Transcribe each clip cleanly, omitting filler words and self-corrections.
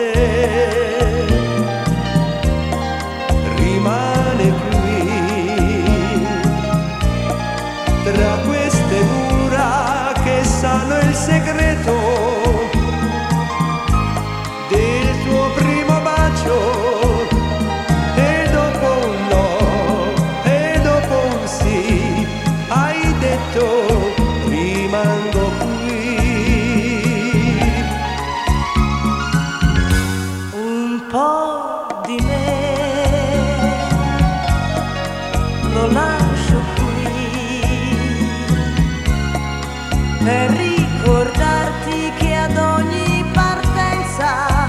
notte rimane qui tra queste mura che sanno il segreto del tuo primo bacio. E dopo un no e dopo un sì hai detto rimango qui. Un po' di me lo lascio qui per ricordarti che ad ogni partenza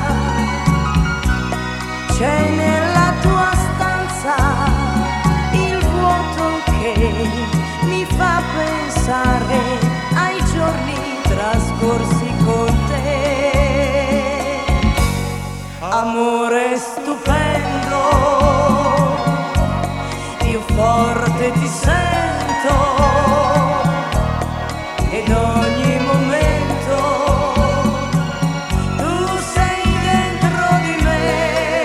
c'è nella tua stanza il vuoto che mi fa pensare ai giorni trascorsi con te. Amore stupendo, io forte ti sento ed ogni momento tu sei dentro di me.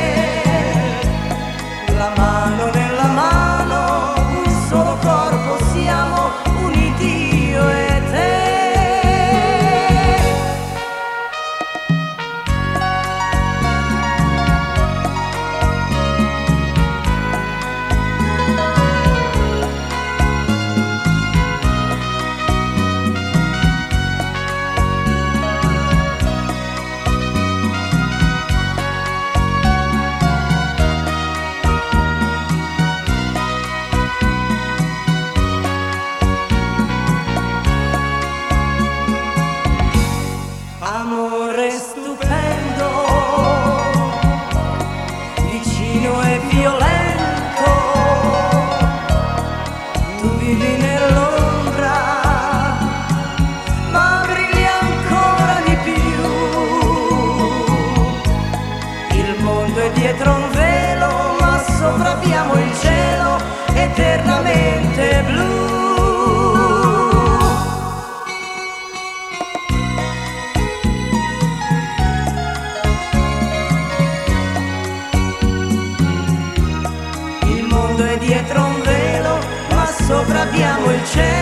La mano nella mano, un solo corpo, siamo uniti io e te. Amore stupendo, vicino e violento, tu vivi nell'ombra, ma brilli ancora di più. Il mondo è dietro un velo, ma sopra abbiamo il cielo eternamente blu. Dietro un velo, ma sopra abbiamo il cielo